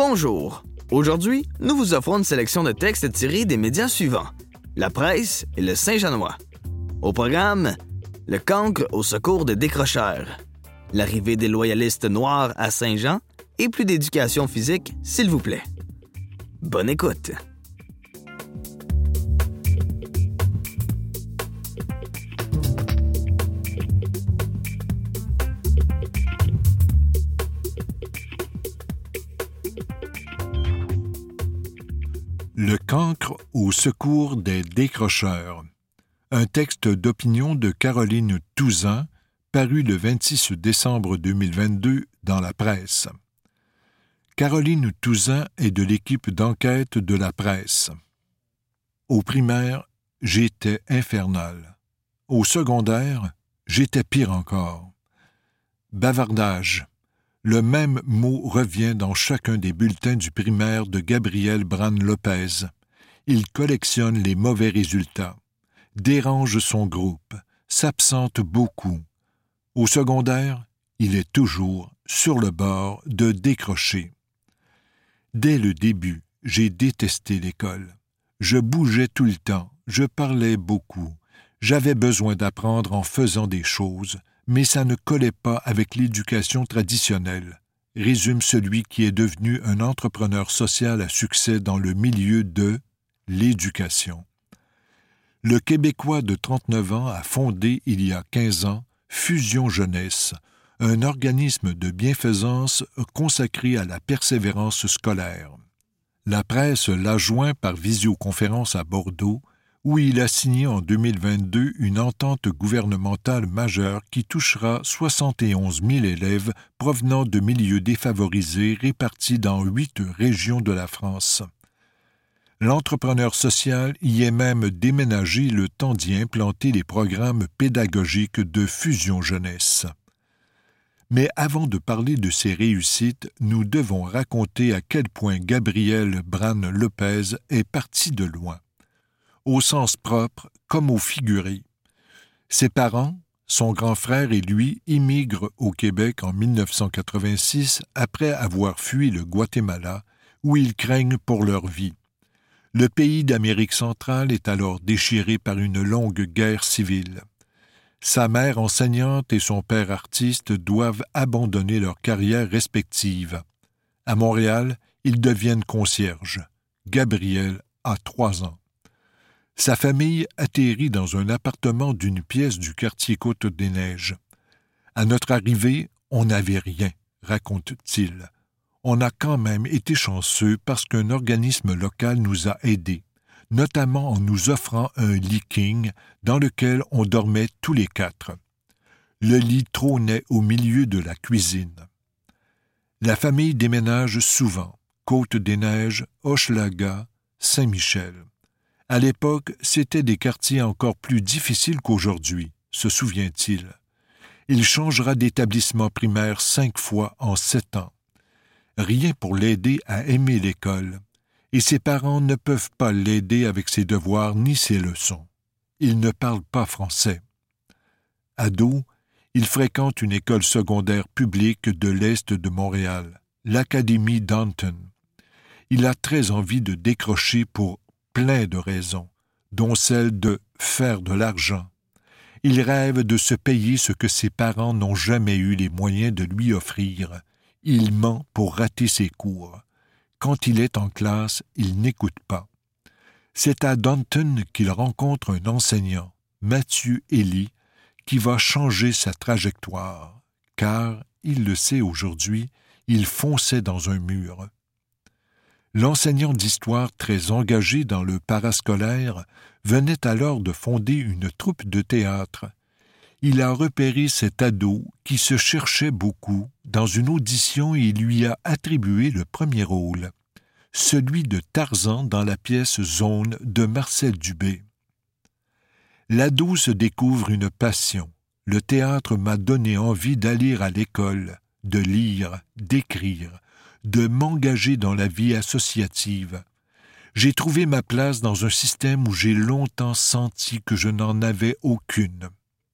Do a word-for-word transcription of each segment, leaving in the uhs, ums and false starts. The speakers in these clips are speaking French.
Bonjour! Aujourd'hui, nous vous offrons une sélection de textes tirés des médias suivants: La Presse et le Saint-Jeanois. Au programme, le cancre au secours des décrocheurs, l'arrivée des loyalistes noirs à Saint-Jean et plus d'éducation physique, s'il vous plaît. Bonne écoute! Le cancre au secours des décrocheurs. Un texte d'opinion de Caroline Touzan, paru le vingt-six décembre deux mille vingt-deux dans La Presse. Caroline Touzan est de l'équipe d'enquête de La Presse. Au primaire, j'étais infernal. Au secondaire, j'étais pire encore. Bavardage. Le même mot revient dans chacun des bulletins du primaire de Gabriel Bran-Lopez. Il collectionne les mauvais résultats, dérange son groupe, s'absente beaucoup. Au secondaire, il est toujours sur le bord de décrocher. Dès le début, j'ai détesté l'école. Je bougeais tout le temps, je parlais beaucoup. J'avais besoin d'apprendre en faisant des choses, mais ça ne collait pas avec l'éducation traditionnelle, résume celui qui est devenu un entrepreneur social à succès dans le milieu de l'éducation. Le Québécois de trente-neuf ans a fondé il y a quinze ans Fusion Jeunesse, un organisme de bienfaisance consacré à la persévérance scolaire. La presse l'a joint par visioconférence à Bordeaux, où il a signé en deux mille vingt-deux une entente gouvernementale majeure qui touchera soixante et onze mille élèves provenant de milieux défavorisés répartis dans huit régions de la France. L'entrepreneur social y est même déménagé le temps d'y implanter les programmes pédagogiques de Fusion Jeunesse. Mais avant de parler de ses réussites, nous devons raconter à quel point Gabriel Bran-Lopez est parti de loin, au sens propre comme au figuré. Ses parents, son grand frère et lui immigrent au Québec en dix-neuf cent quatre-vingt-six après avoir fui le Guatemala, où ils craignent pour leur vie. Le pays d'Amérique centrale est alors déchiré par une longue guerre civile. Sa mère enseignante et son père artiste doivent abandonner leurs carrières respectives. À Montréal, ils deviennent concierges. Gabriel a trois ans. Sa famille atterrit dans un appartement d'une pièce du quartier Côte-des-Neiges. À notre arrivée, on n'avait rien, raconte-t-il. On a quand même été chanceux parce qu'un organisme local nous a aidés, notamment en nous offrant un lit king dans lequel on dormait tous les quatre. Le lit trônait au milieu de la cuisine. La famille déménage souvent, Côte-des-Neiges, Hochelaga, Saint-Michel. À l'époque, c'étaient des quartiers encore plus difficiles qu'aujourd'hui, se souvient-il. Il changera d'établissement primaire cinq fois en sept ans. Rien pour l'aider à aimer l'école, et ses parents ne peuvent pas l'aider avec ses devoirs ni ses leçons. Il ne parle pas français. Ado, il fréquente une école secondaire publique de l'Est de Montréal, l'Académie Danton. Il a très envie de décrocher pour plein de raisons, dont celle de faire de l'argent. Il rêve de se payer ce que ses parents n'ont jamais eu les moyens de lui offrir. Il ment pour rater ses cours. Quand il est en classe, il n'écoute pas. C'est à Danton qu'il rencontre un enseignant, Mathieu Elie, qui va changer sa trajectoire, car, il le sait aujourd'hui, il fonçait dans un mur. L'enseignant d'histoire très engagé dans le parascolaire venait alors de fonder une troupe de théâtre. Il a repéré cet ado qui se cherchait beaucoup dans une audition et il lui a attribué le premier rôle, celui de Tarzan dans la pièce Zone de Marcel Dubé. L'ado se découvre une passion. Le théâtre m'a donné envie d'aller à l'école, de lire, d'écrire, de m'engager dans la vie associative. J'ai trouvé ma place dans un système où j'ai longtemps senti que je n'en avais aucune.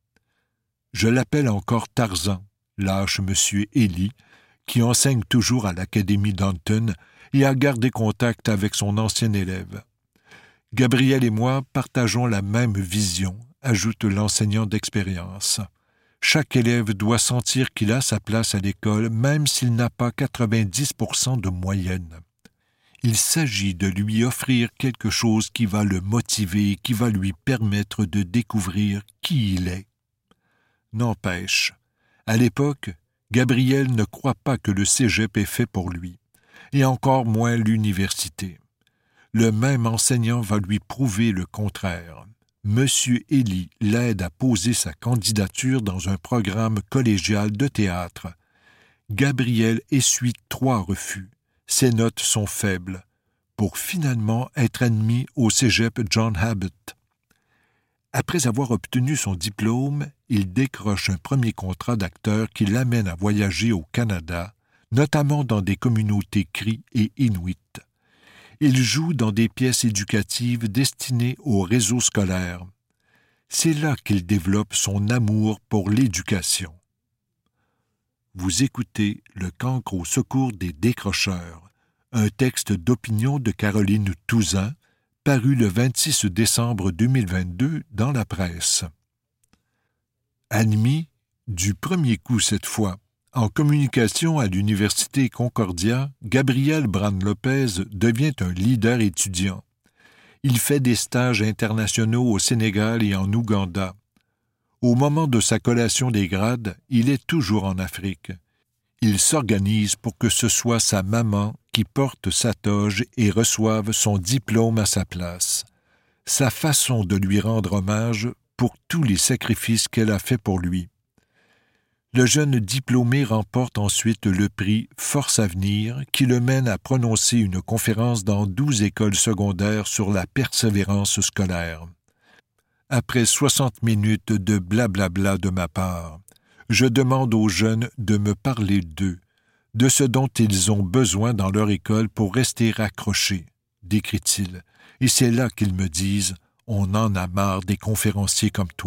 Je l'appelle encore Tarzan, lâche M. Elie, qui enseigne toujours à l'Académie Danton, et a gardé contact avec son ancien élève. « Gabriel et moi partageons la même vision », ajoute l'enseignant d'expérience. « Chaque élève doit sentir qu'il a sa place à l'école, même s'il n'a pas quatre-vingt-dix pour cent de moyenne. Il s'agit de lui offrir quelque chose qui va le motiver, qui va lui permettre de découvrir qui il est. » N'empêche, à l'époque, Gabriel ne croit pas que le cégep est fait pour lui, et encore moins l'université. Le même enseignant va lui prouver le contraire. Monsieur Elie l'aide à poser sa candidature dans un programme collégial de théâtre. Gabriel essuie trois refus. Ses notes sont faibles, pour finalement être admis au cégep John Abbott. Après avoir obtenu son diplôme, il décroche un premier contrat d'acteur qui l'amène à voyager au Canada, notamment dans des communautés cris et inuits. Il joue dans des pièces éducatives destinées au réseau scolaire. C'est là qu'il développe son amour pour l'éducation. Vous écoutez Le cancre au secours des décrocheurs, un texte d'opinion de Caroline Touzan, paru le vingt-six décembre deux mille vingt-deux dans la presse. Admis, du premier coup cette fois, en communication à l'Université Concordia, Gabriel Brand-Lopez devient un leader étudiant. Il fait des stages internationaux au Sénégal et en Ouganda. Au moment de sa collation des grades, il est toujours en Afrique. Il s'organise pour que ce soit sa maman qui porte sa toge et reçoive son diplôme à sa place. Sa façon de lui rendre hommage pour tous les sacrifices qu'elle a faits pour lui. Le jeune diplômé remporte ensuite le prix Force Avenir qui le mène à prononcer une conférence dans douze écoles secondaires sur la persévérance scolaire. Après soixante minutes de blablabla de ma part, je demande aux jeunes de me parler d'eux, de ce dont ils ont besoin dans leur école pour rester accrochés, décrit-il, et c'est là qu'ils me disent « On en a marre des conférenciers comme toi ».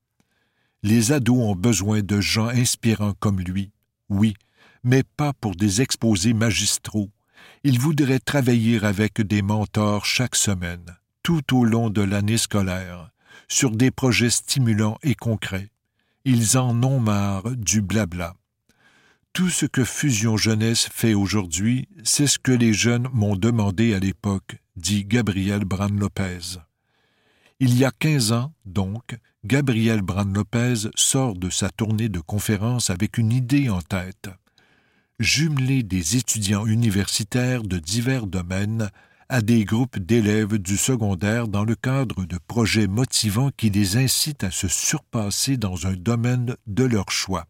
Les ados ont besoin de gens inspirants comme lui, oui, mais pas pour des exposés magistraux. Ils voudraient travailler avec des mentors chaque semaine, tout au long de l'année scolaire, sur des projets stimulants et concrets. Ils en ont marre du blabla. Tout ce que Fusion Jeunesse fait aujourd'hui, c'est ce que les jeunes m'ont demandé à l'époque, dit Gabriel Brand-Lopez. Il y a quinze ans, donc, Gabriel Brand-Lopez sort de sa tournée de conférences avec une idée en tête. Jumeler des étudiants universitaires de divers domaines à des groupes d'élèves du secondaire dans le cadre de projets motivants qui les incitent à se surpasser dans un domaine de leur choix.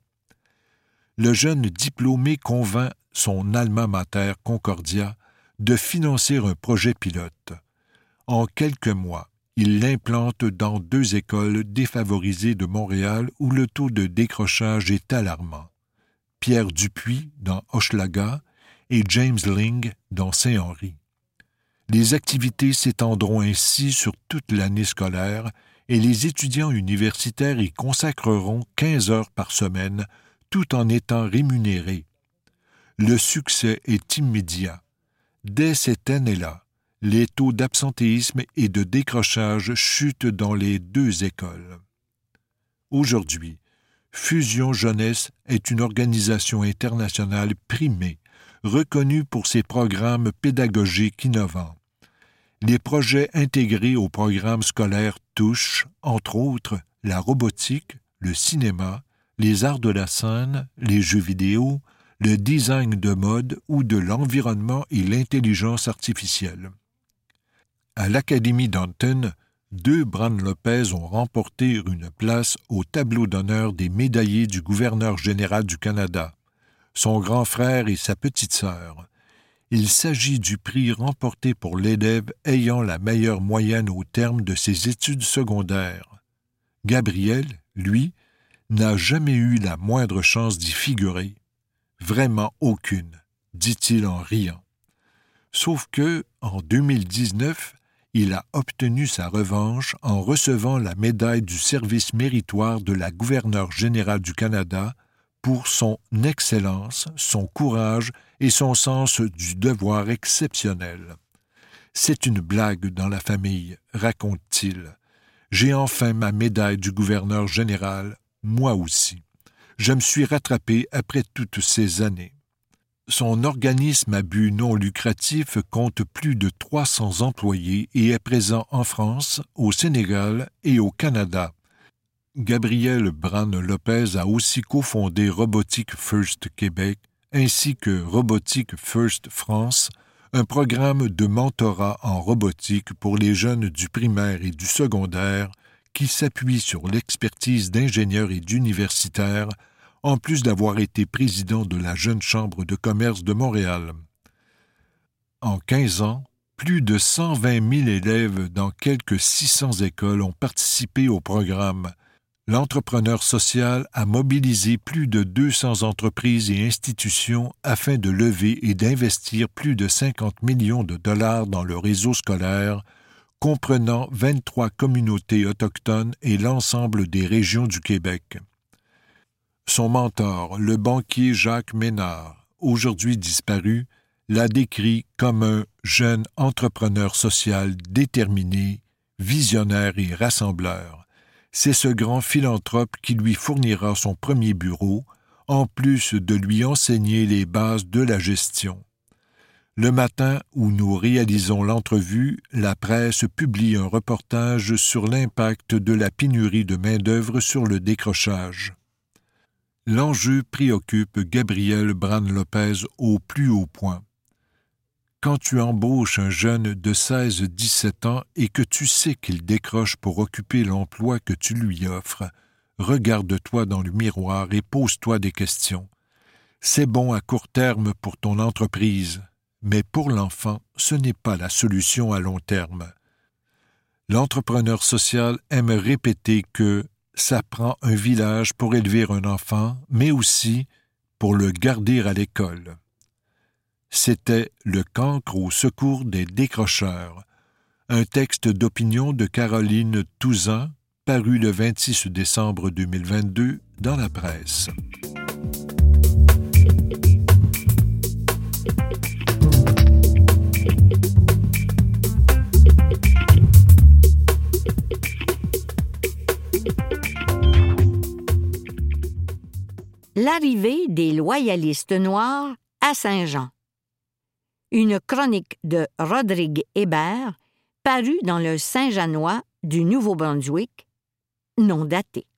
Le jeune diplômé convainc son alma mater Concordia de financer un projet pilote. En quelques mois, il l'implante dans deux écoles défavorisées de Montréal où le taux de décrochage est alarmant. Pierre Dupuis dans Hochelaga et James Ling dans Saint-Henri. Les activités s'étendront ainsi sur toute l'année scolaire et les étudiants universitaires y consacreront quinze heures par semaine tout en étant rémunérés. Le succès est immédiat. Dès cette année-là, les taux d'absentéisme et de décrochage chutent dans les deux écoles. Aujourd'hui, Fusion Jeunesse est une organisation internationale primée, reconnue pour ses programmes pédagogiques innovants. Les projets intégrés au programme scolaire touchent, entre autres, la robotique, le cinéma, les arts de la scène, les jeux vidéo, le design de mode ou de l'environnement et l'intelligence artificielle. À l'Académie d'Anton, deux Brand-Lopez ont remporté une place au tableau d'honneur des médaillés du gouverneur général du Canada, son grand frère et sa petite sœur. Il s'agit du prix remporté pour l'élève ayant la meilleure moyenne au terme de ses études secondaires. Gabriel, lui, n'a jamais eu la moindre chance d'y figurer. Vraiment aucune, dit-il en riant. Sauf que, en deux mille dix-neuf, il a obtenu sa revanche en recevant la médaille du service méritoire de la gouverneure générale du Canada pour son excellence, son courage et son sens du devoir exceptionnel. C'est une blague dans la famille, raconte-t-il. J'ai enfin ma médaille du gouverneur général, moi aussi. Je me suis rattrapé après toutes ces années. Son organisme à but non lucratif compte plus de trois cents employés et est présent en France, au Sénégal et au Canada. Gabriel Brand-Lopez a aussi cofondé Robotique First Québec ainsi que Robotique First France, un programme de mentorat en robotique pour les jeunes du primaire et du secondaire qui s'appuie sur l'expertise d'ingénieurs et d'universitaires, en plus d'avoir été président de la Jeune Chambre de commerce de Montréal. En quinze ans, plus de cent vingt mille élèves dans quelques six cents écoles ont participé au programme. L'entrepreneur social a mobilisé plus de deux cents entreprises et institutions afin de lever et d'investir plus de cinquante millions de dollars dans le réseau scolaire, comprenant vingt-trois communautés autochtones et l'ensemble des régions du Québec. Son mentor, le banquier Jacques Ménard, aujourd'hui disparu, l'a décrit comme un jeune entrepreneur social déterminé, visionnaire et rassembleur. C'est ce grand philanthrope qui lui fournira son premier bureau, en plus de lui enseigner les bases de la gestion. Le matin où nous réalisons l'entrevue, la presse publie un reportage sur l'impact de la pénurie de main-d'œuvre sur le décrochage. L'enjeu préoccupe Gabriel Brand-Lopez au plus haut point. Quand tu embauches un jeune de seize à dix-sept ans et que tu sais qu'il décroche pour occuper l'emploi que tu lui offres, regarde-toi dans le miroir et pose-toi des questions. C'est bon à court terme pour ton entreprise, mais pour l'enfant, ce n'est pas la solution à long terme. L'entrepreneur social aime répéter que ça prend un village pour élever un enfant, mais aussi pour le garder à l'école. C'était Le cancre au secours des décrocheurs, un texte d'opinion de Caroline Touzan, paru le vingt-six décembre deux mille vingt-deux dans la presse. L'arrivée des loyalistes noirs à Saint-Jean. Une chronique de Rodrigue Hébert, parue dans le Saint-Jeanois du Nouveau-Brunswick, non daté.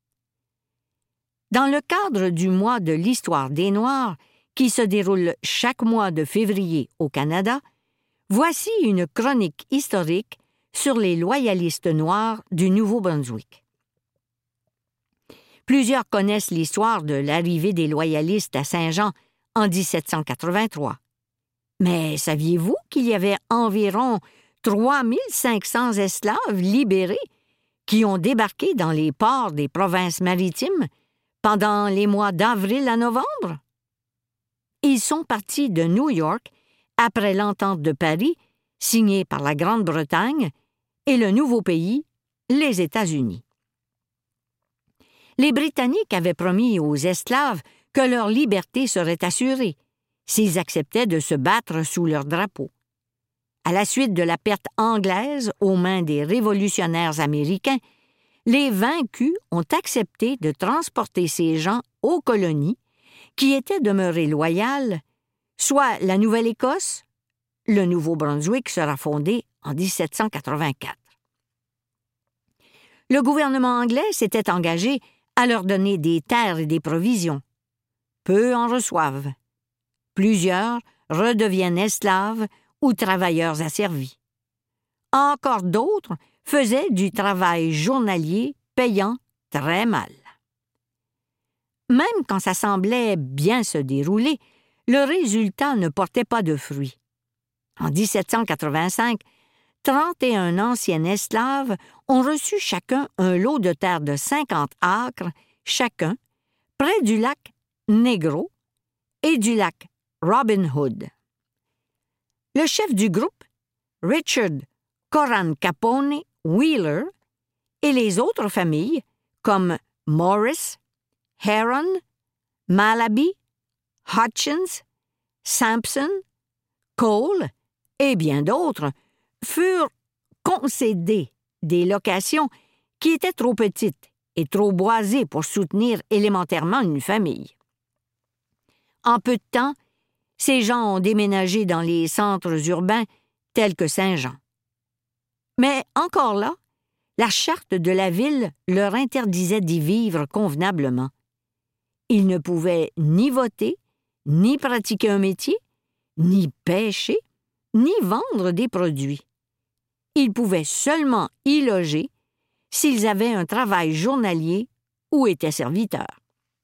Dans le cadre du mois de l'Histoire des Noirs, qui se déroule chaque mois de février au Canada, voici une chronique historique sur les loyalistes noirs du Nouveau-Brunswick. Plusieurs connaissent l'histoire de l'arrivée des loyalistes à Saint-Jean en dix-sept cent quatre-vingt-trois. Mais saviez-vous qu'il y avait environ trois mille cinq cents esclaves libérés qui ont débarqué dans les ports des provinces maritimes pendant les mois d'avril à novembre? Ils sont partis de New York après l'entente de Paris, signée par la Grande-Bretagne, et le nouveau pays, les États-Unis. Les Britanniques avaient promis aux esclaves que leur liberté serait assurée s'ils acceptaient de se battre sous leur drapeau. À la suite de la perte anglaise aux mains des révolutionnaires américains, les vaincus ont accepté de transporter ces gens aux colonies qui étaient demeurées loyales, soit la Nouvelle-Écosse, le Nouveau-Brunswick sera fondé en dix-sept cent quatre-vingt-quatre. Le gouvernement anglais s'était engagé à leur donner des terres et des provisions. Peu en reçoivent. Plusieurs redeviennent esclaves ou travailleurs asservis. Encore d'autres faisaient du travail journalier payant très mal. Même quand ça semblait bien se dérouler, le résultat ne portait pas de fruits. En dix-sept cent quatre-vingt-cinq, trente et un anciens esclaves ont reçu chacun un lot de terre de cinquante acres, chacun, près du lac Negro et du lac Robin Hood. Le chef du groupe, Richard Coran Capone Wheeler, et les autres familles, comme Morris, Heron, Malaby, Hutchins, Sampson, Cole et bien d'autres furent concédés des locations qui étaient trop petites et trop boisées pour soutenir élémentairement une famille. En peu de temps, ces gens ont déménagé dans les centres urbains tels que Saint-Jean. Mais encore là, la charte de la ville leur interdisait d'y vivre convenablement. Ils ne pouvaient ni voter, ni pratiquer un métier, ni pêcher, ni vendre des produits. Ils pouvaient seulement y loger s'ils avaient un travail journalier ou étaient serviteurs.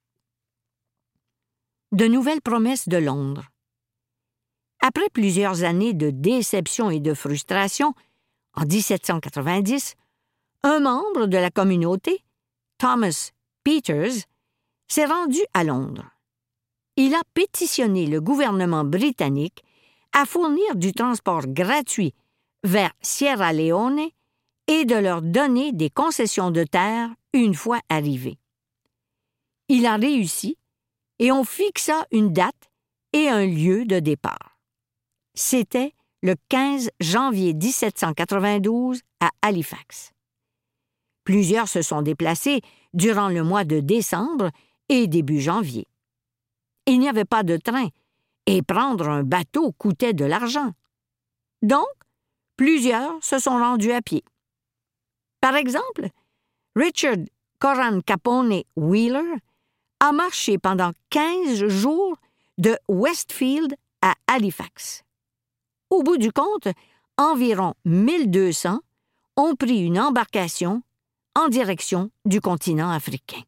De nouvelles promesses de Londres. Après plusieurs années de déception et de frustration, en dix-sept cent quatre-vingt-dix, un membre de la communauté, Thomas Peters, s'est rendu à Londres. Il a pétitionné le gouvernement britannique à fournir du transport gratuit vers Sierra Leone et de leur donner des concessions de terre une fois arrivés. Il a réussi et on fixa une date et un lieu de départ. C'était le quinze janvier dix-sept cent quatre-vingt-douze à Halifax. Plusieurs se sont déplacés durant le mois de décembre et début janvier. Il n'y avait pas de train et prendre un bateau coûtait de l'argent. Donc, plusieurs se sont rendus à pied. Par exemple, Richard Coran Capone Wheeler a marché pendant quinze jours de Westfield à Halifax. Au bout du compte, environ mille deux cents ont pris une embarcation en direction du continent africain.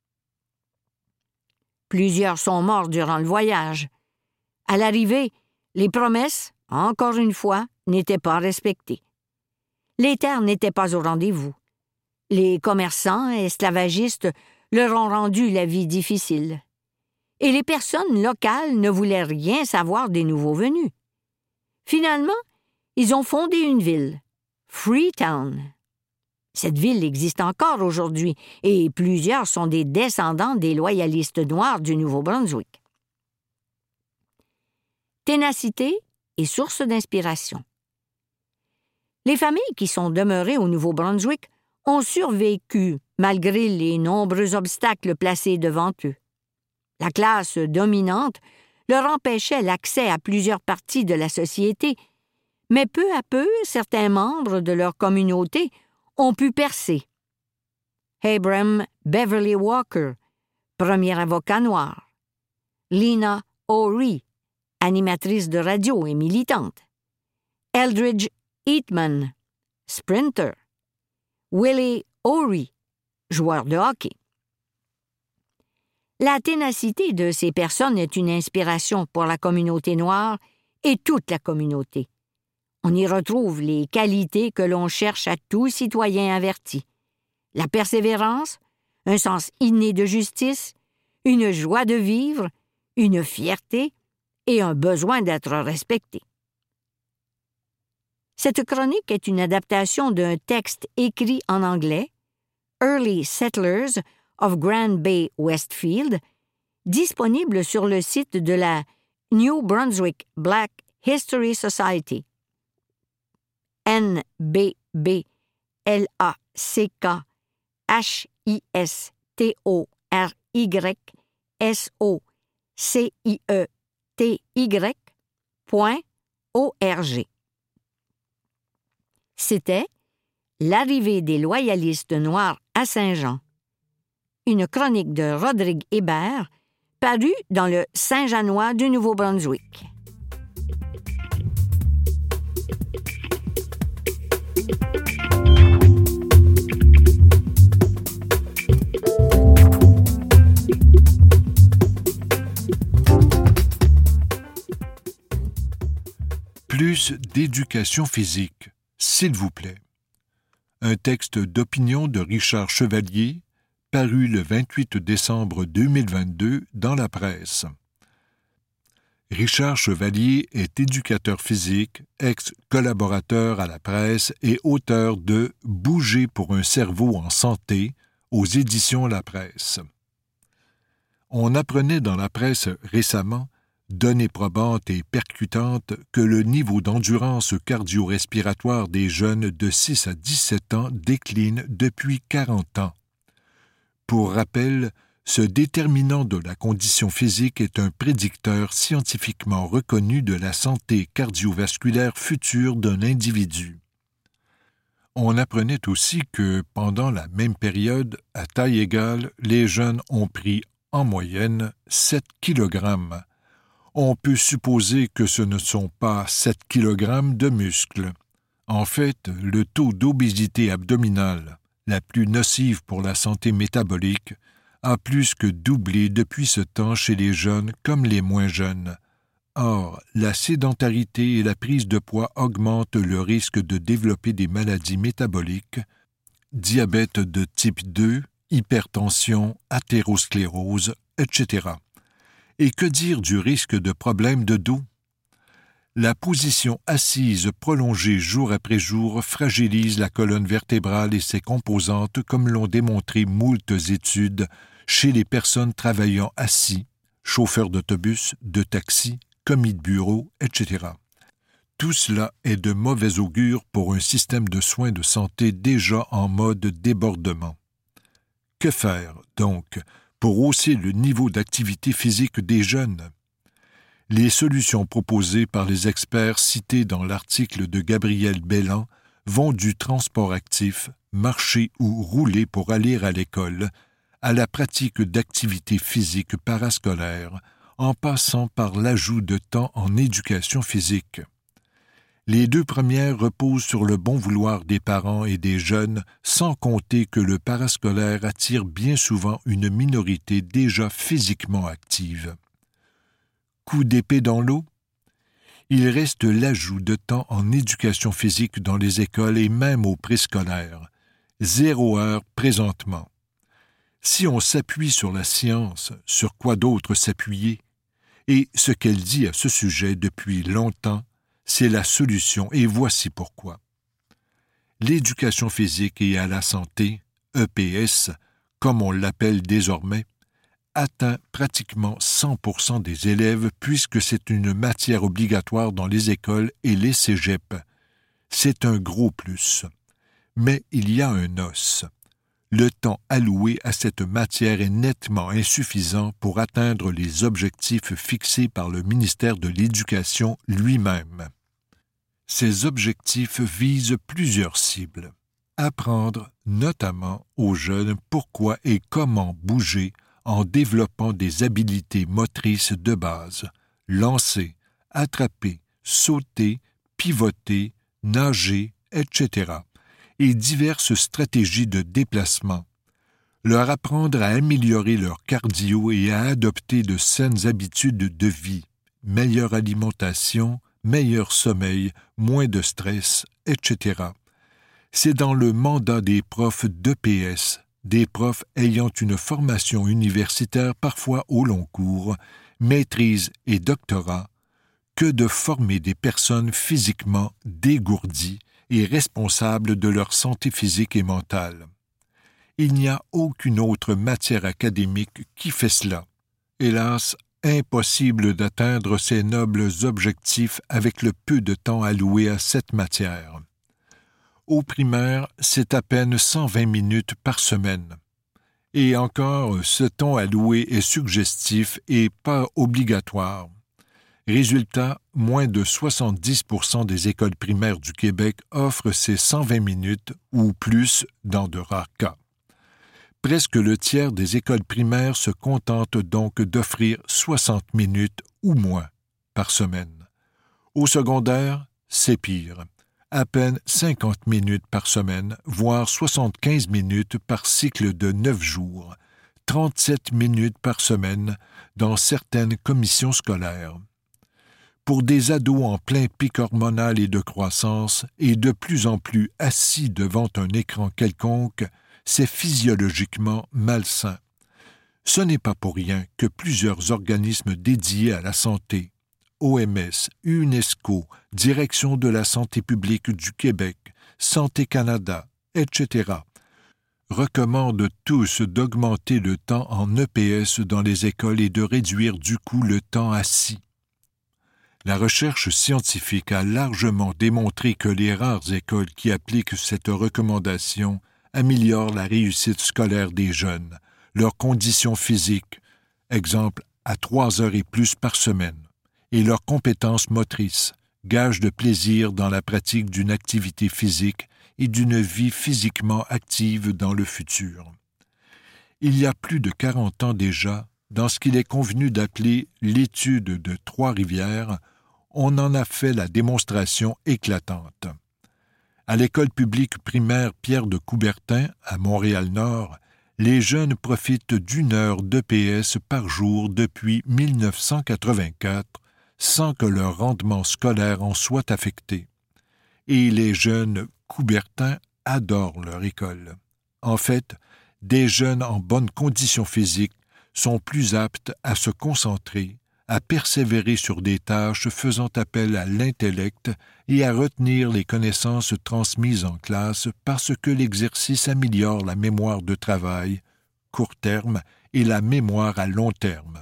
Plusieurs sont morts durant le voyage. À l'arrivée, les promesses, encore une fois, n'étaient pas respectées. Les terres n'étaient pas au rendez-vous. Les commerçants et esclavagistes leur ont rendu la vie difficile. Et les personnes locales ne voulaient rien savoir des nouveaux venus. Finalement, ils ont fondé une ville, Freetown. Cette ville existe encore aujourd'hui et plusieurs sont des descendants des loyalistes noirs du Nouveau-Brunswick. Ténacité et source d'inspiration. Les familles qui sont demeurées au Nouveau-Brunswick ont survécu malgré les nombreux obstacles placés devant eux. La classe dominante leur empêchait l'accès à plusieurs parties de la société, mais peu à peu, certains membres de leur communauté ont pu percer. Abram Beverly Walker, premier avocat noir. Lena O'Ree, animatrice de radio et militante. Eldridge Eatman, sprinter. Willie O'Ree, joueur de hockey. La ténacité de ces personnes est une inspiration pour la communauté noire et toute la communauté. On y retrouve les qualités que l'on cherche à tout citoyen averti. La persévérance, un sens inné de justice, une joie de vivre, une fierté et un besoin d'être respecté. Cette chronique est une adaptation d'un texte écrit en anglais, Early Settlers of Grand Bay Westfield, disponible sur le site de la New Brunswick Black History Society. N B B L A C K H I S T O R Y S O C I E T Y point O R G. C'était L'arrivée des loyalistes noirs à Saint-Jean, une chronique de Rodrigue Hébert, parue dans le Saint-Jeanois du Nouveau-Brunswick. Plus d'éducation physique, s'il vous plaît. Un texte d'opinion de Richard Chevalier, paru le vingt-huit décembre deux mille vingt-deux dans la presse. Richard Chevalier est éducateur physique, ex-collaborateur à la presse et auteur de « Bouger pour un cerveau en santé » aux éditions La Presse. On apprenait dans la presse récemment, données probantes et percutantes, que le niveau d'endurance cardio-respiratoire des jeunes de six à dix-sept ans décline depuis quarante ans. Pour rappel, ce déterminant de la condition physique est un prédicteur scientifiquement reconnu de la santé cardiovasculaire future d'un individu. On apprenait aussi que, pendant la même période, à taille égale, les jeunes ont pris, en moyenne, sept kilogrammes. On peut supposer que ce ne sont pas sept kilogrammes de muscles. En fait, le taux d'obésité abdominale, la plus nocive pour la santé métabolique, a plus que doublé depuis ce temps chez les jeunes comme les moins jeunes. Or, la sédentarité et la prise de poids augmentent le risque de développer des maladies métaboliques, diabète de type deux, hypertension, athérosclérose, et cetera. Et que dire du risque de problèmes de dos? La position assise prolongée jour après jour fragilise la colonne vertébrale et ses composantes comme l'ont démontré moultes études chez les personnes travaillant assis, chauffeurs d'autobus, de taxi, commis de bureau, et cetera. Tout cela est de mauvais augure pour un système de soins de santé déjà en mode débordement. Que faire, donc, pour hausser le niveau d'activité physique des jeunes? Les solutions proposées par les experts cités dans l'article de Gabriel Bellan vont du transport actif, marcher ou rouler pour aller à l'école, à la pratique d'activités physiques parascolaires, en passant par l'ajout de temps en éducation physique. Les deux premières reposent sur le bon vouloir des parents et des jeunes, sans compter que le parascolaire attire bien souvent une minorité déjà physiquement active. Coup d'épée dans l'eau? Il reste l'ajout de temps en éducation physique dans les écoles et même au préscolaire. Zéro heure présentement. Si on s'appuie sur la science, sur quoi d'autre s'appuyer? Et ce qu'elle dit à ce sujet depuis longtemps, c'est la solution, et voici pourquoi. L'éducation physique et à la santé, E P S, comme on l'appelle désormais, atteint pratiquement cent pour cent des élèves puisque c'est une matière obligatoire dans les écoles et les cégeps. C'est un gros plus. Mais il y a un os. Le temps alloué à cette matière est nettement insuffisant pour atteindre les objectifs fixés par le ministère de l'Éducation lui-même. Ces objectifs visent plusieurs cibles. Apprendre, notamment aux jeunes, pourquoi et comment bouger en développant des habiletés motrices de base, lancer, attraper, sauter, pivoter, nager, et cetera, et diverses stratégies de déplacement. Leur apprendre à améliorer leur cardio et à adopter de saines habitudes de vie, meilleure alimentation, meilleur sommeil, moins de stress, et cetera. C'est dans le mandat des profs d'E P S, des profs ayant une formation universitaire parfois au long cours, maîtrise et doctorat, que de former des personnes physiquement dégourdies et responsables de leur santé physique et mentale. Il n'y a aucune autre matière académique qui fait cela. Hélas, impossible d'atteindre ces nobles objectifs avec le peu de temps alloué à cette matière. Au primaire, c'est à peine cent vingt minutes par semaine. Et encore, ce temps alloué est suggestif et pas obligatoire. Résultat, moins de soixante-dix pour cent des écoles primaires du Québec offrent ces cent vingt minutes ou plus dans de rares cas. Presque le tiers des écoles primaires se contentent donc d'offrir soixante minutes ou moins par semaine. Au secondaire, c'est pire. À peine cinquante minutes par semaine, voire soixante-quinze minutes par cycle de neuf jours, trente-sept minutes par semaine dans certaines commissions scolaires. Pour des ados en plein pic hormonal et de croissance et de plus en plus assis devant un écran quelconque, c'est physiologiquement malsain. Ce n'est pas pour rien que plusieurs organismes dédiés à la santé, O M S, UNESCO, Direction de la santé publique du Québec, Santé Canada, et cetera, recommandent tous d'augmenter le temps en E P S dans les écoles et de réduire du coup le temps assis. La recherche scientifique a largement démontré que les rares écoles qui appliquent cette recommandation améliorent la réussite scolaire des jeunes, leurs conditions physiques, exemple à trois heures et plus par semaine, et leurs compétences motrices, gage de plaisir dans la pratique d'une activité physique et d'une vie physiquement active dans le futur. Il y a plus de quarante ans déjà, dans ce qu'il est convenu d'appeler l'étude de Trois-Rivières, on en a fait la démonstration éclatante. À l'école publique primaire Pierre de Coubertin, à Montréal-Nord, les jeunes profitent d'une heure d'E P S par jour depuis mille neuf cent quatre-vingt-quatre, sans que leur rendement scolaire en soit affecté. Et les jeunes Coubertin adorent leur école. En fait, des jeunes en bonne condition physique sont plus aptes à se concentrer, à persévérer sur des tâches faisant appel à l'intellect et à retenir les connaissances transmises en classe parce que l'exercice améliore la mémoire de travail, court terme, et la mémoire à long terme.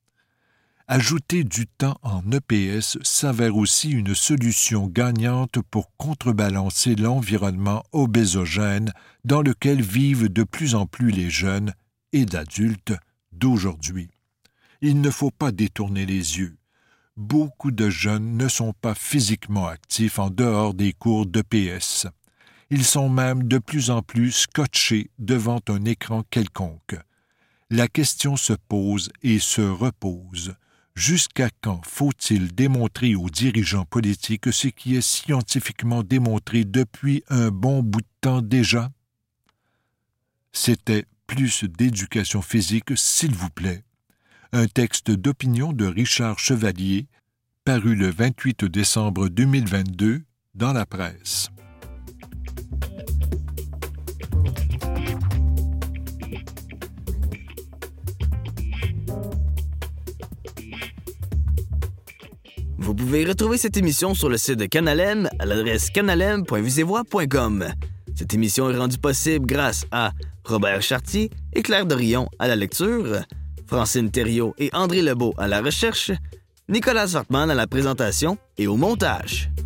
Ajouter du temps en E P S s'avère aussi une solution gagnante pour contrebalancer l'environnement obésogène dans lequel vivent de plus en plus les jeunes et d'adultes d'aujourd'hui. Il ne faut pas détourner les yeux. Beaucoup de jeunes ne sont pas physiquement actifs en dehors des cours d'E P S. Ils sont même de plus en plus scotchés devant un écran quelconque. La question se pose et se repose. Jusqu'à quand faut-il démontrer aux dirigeants politiques ce qui est scientifiquement démontré depuis un bon bout de temps déjà? C'était Plus d'éducation physique, s'il vous plaît. Un texte d'opinion de Richard Chevalier, paru le vingt-huit décembre deux mille vingt-deux dans la presse. Vous pouvez retrouver cette émission sur le site de Canal M à l'adresse canalem point visevoix point com. Cette émission est rendue possible grâce à Robert Chartier et Claire Dorion à la lecture, Francine Thériault et André Lebeau à la recherche, Nicolas Hartmann à la présentation et au montage.